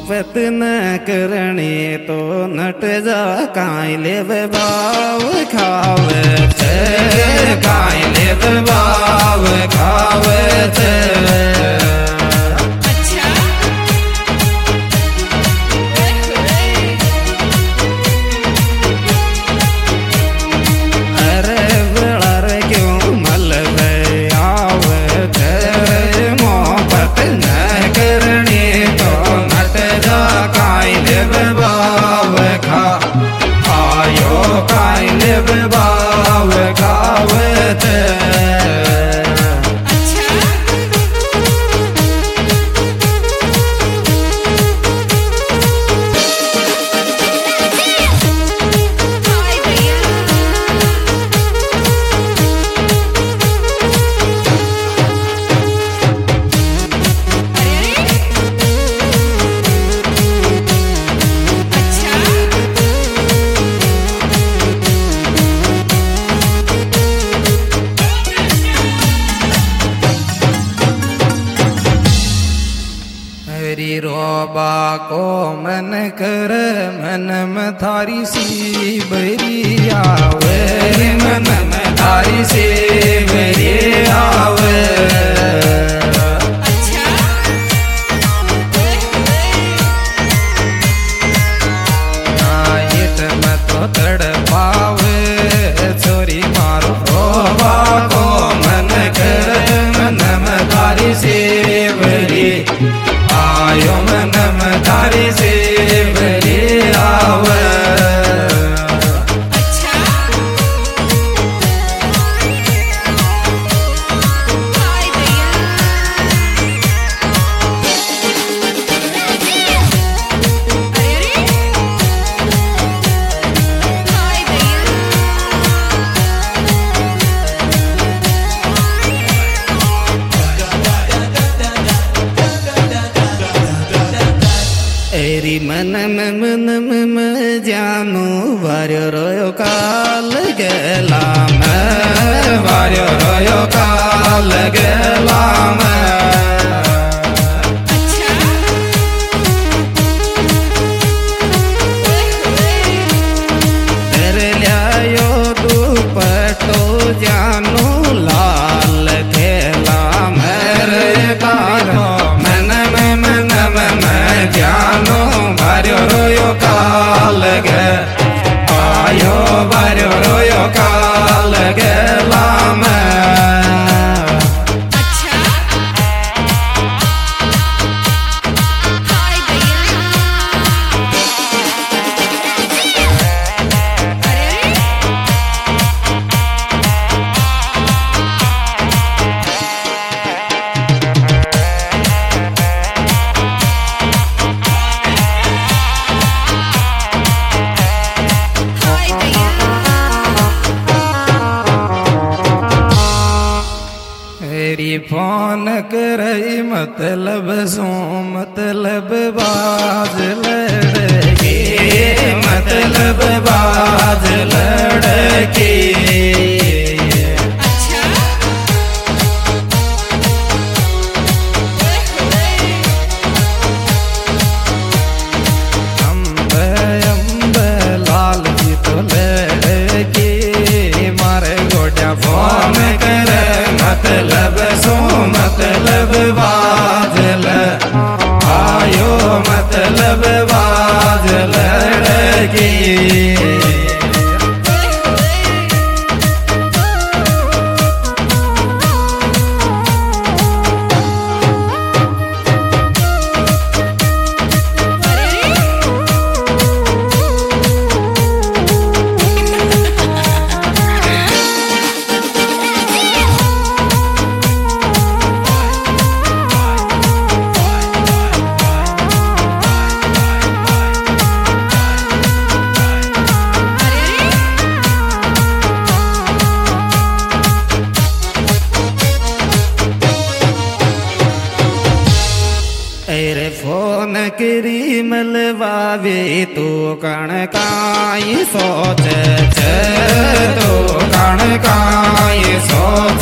मोहब्बत न करनी तो नट जा काई लेव बाव खावे थे काई लेव बाव खावे थे। रोबा को मन कर मन में थारी सी बरी आवे मन में थारी सी बरी आवे। नाइट में तो तड़ पावे छोरी मारो रोबा को मन कर मन में थारी सी बरी आयो मन में थारी से बरी आवे। एरी मन में जानू वार्यो रोयो काल गेला में वार्यो रोयो काल गेला में। तेरे लियायो दुपट्टो जानू लाल खेला मेरे कालो मन में जानो बार्यो रोयो काल गे आयो बार्यो रोयो काल गेला में। फोन करई मतलब सो मतलब बाज लड़के मतलब बाज लड़के। अम्बे लाल जी तो लड़के मारे गोड्या फोन करे मतलब सो मतलब बाजल आयो मतलब बाजल लड़की। फोन करी मलवावे तो कण काई सोच तो कण काई सोच।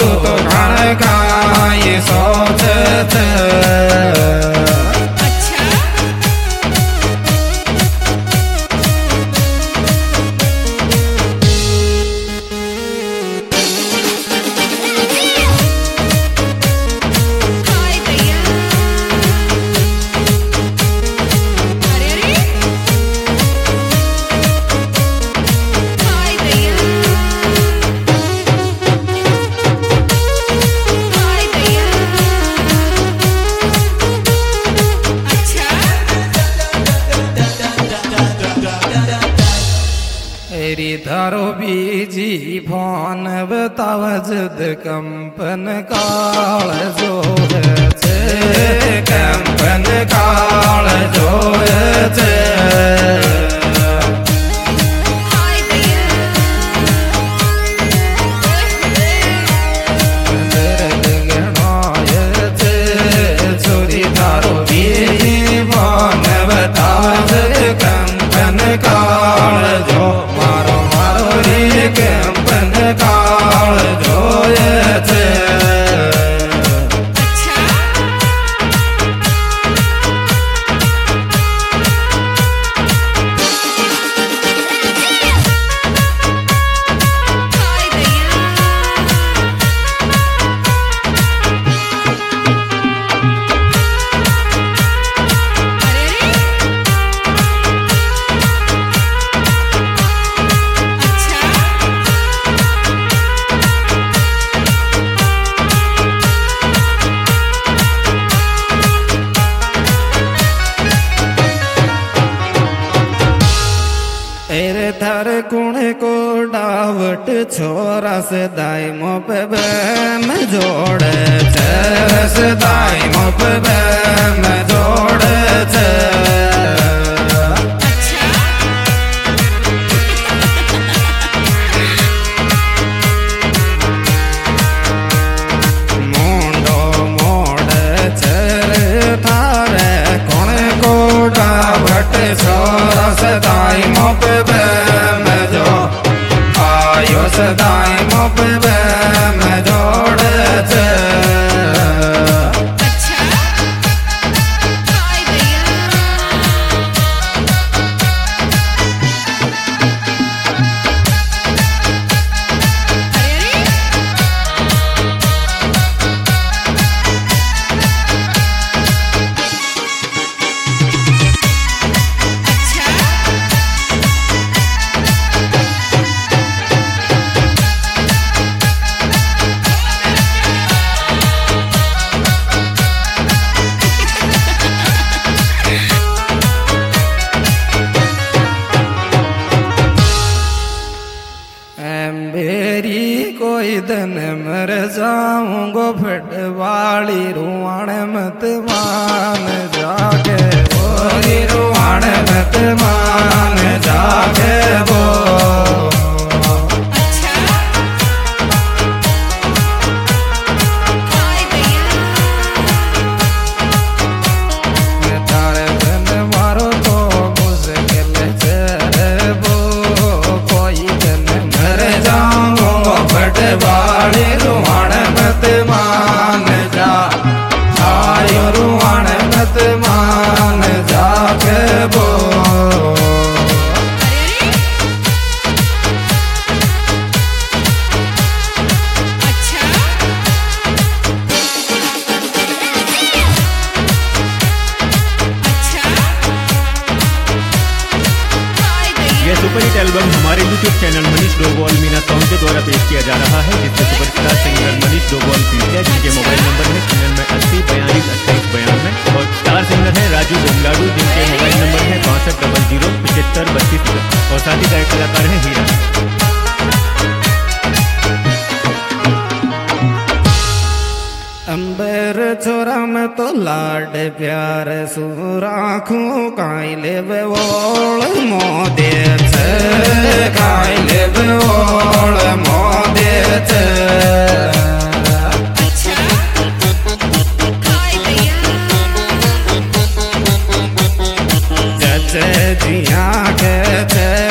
तो घण काई सोचत धारो बीजी फोन बताव जद कंपन काल जोए छे कंपन काल जोए छे छोरी धारो बीजी फोन बताव जद कंपन काल जो कंपन काल जोए छे थार कुणे को डावट छोरा से दाई मो पे बैम जोड़े छे से दाई मो पे बैम जोड़े छे मुंडो मोड़े छे थारे कुणे को डावट छोरा से दाई मो पे सदाई मोप में जोड़े छे कोई दिन मर जाऊंगो फटवाली रुआण मत मान जागे बोरी रुआण मत मान जागे वो तारे दिन मारो तो मुश्किल छे वो कोई दिन मर जाऊंगो फटवाली रुआण मत मान जा आयो रुआण मत मान जाके बो यह सुपरहिट एल्बम हमारे YouTube channel Manish Dobol Meena song के द्वारा पेश किया जा रहा है, जिसमें सुपरस्टार सिंगर मनीष डोबोल पीछे जिनके मोबाइल नंबर है चैनल में 80 42 28 92 और स्टार सिंगर है राजू गोमलाडू जिनके मोबाइल नंबर है 6200 75 32 और साथ ही गायक कलाकार है हीरा। अंबर छोरा में तो लाड प्यार सुराखू काई ले बोल मोदे छे काई ले बोल मोदे छे जचे जिया के छे